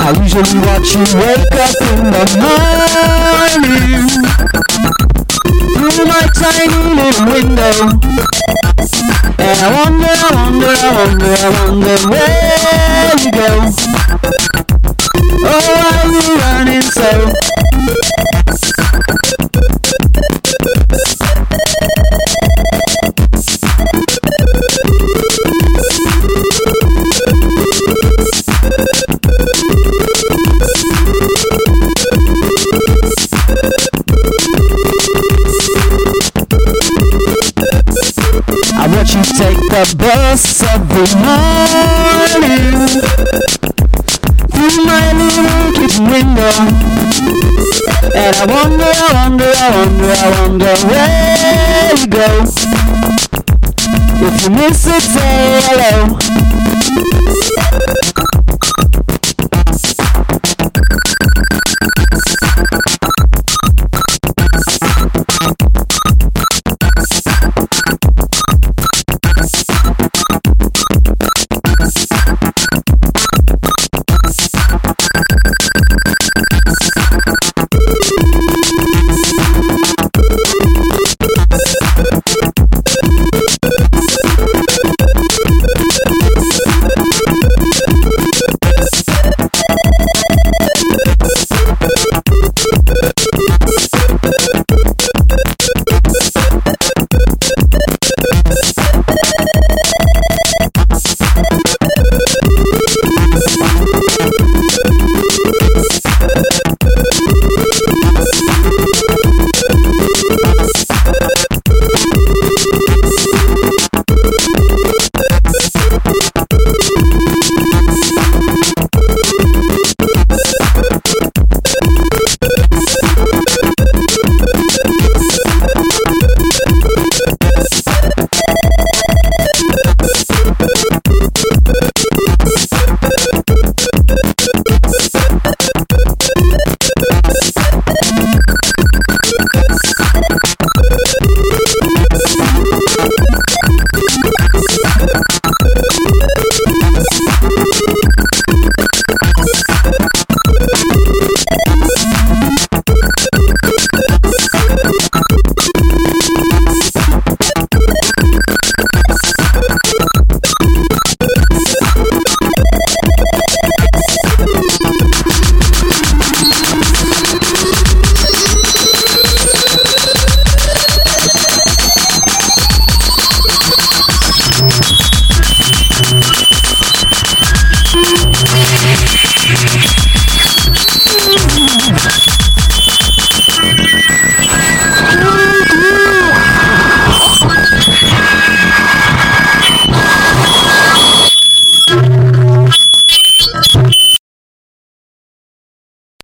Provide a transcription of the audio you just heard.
I usually watch you wake up in the morning through my tiny little window, and I wonder where you go. Oh, why you running so? I watch you take the bus every morning through my little kitchen window, and I wonder where you go. If you miss it, say hello.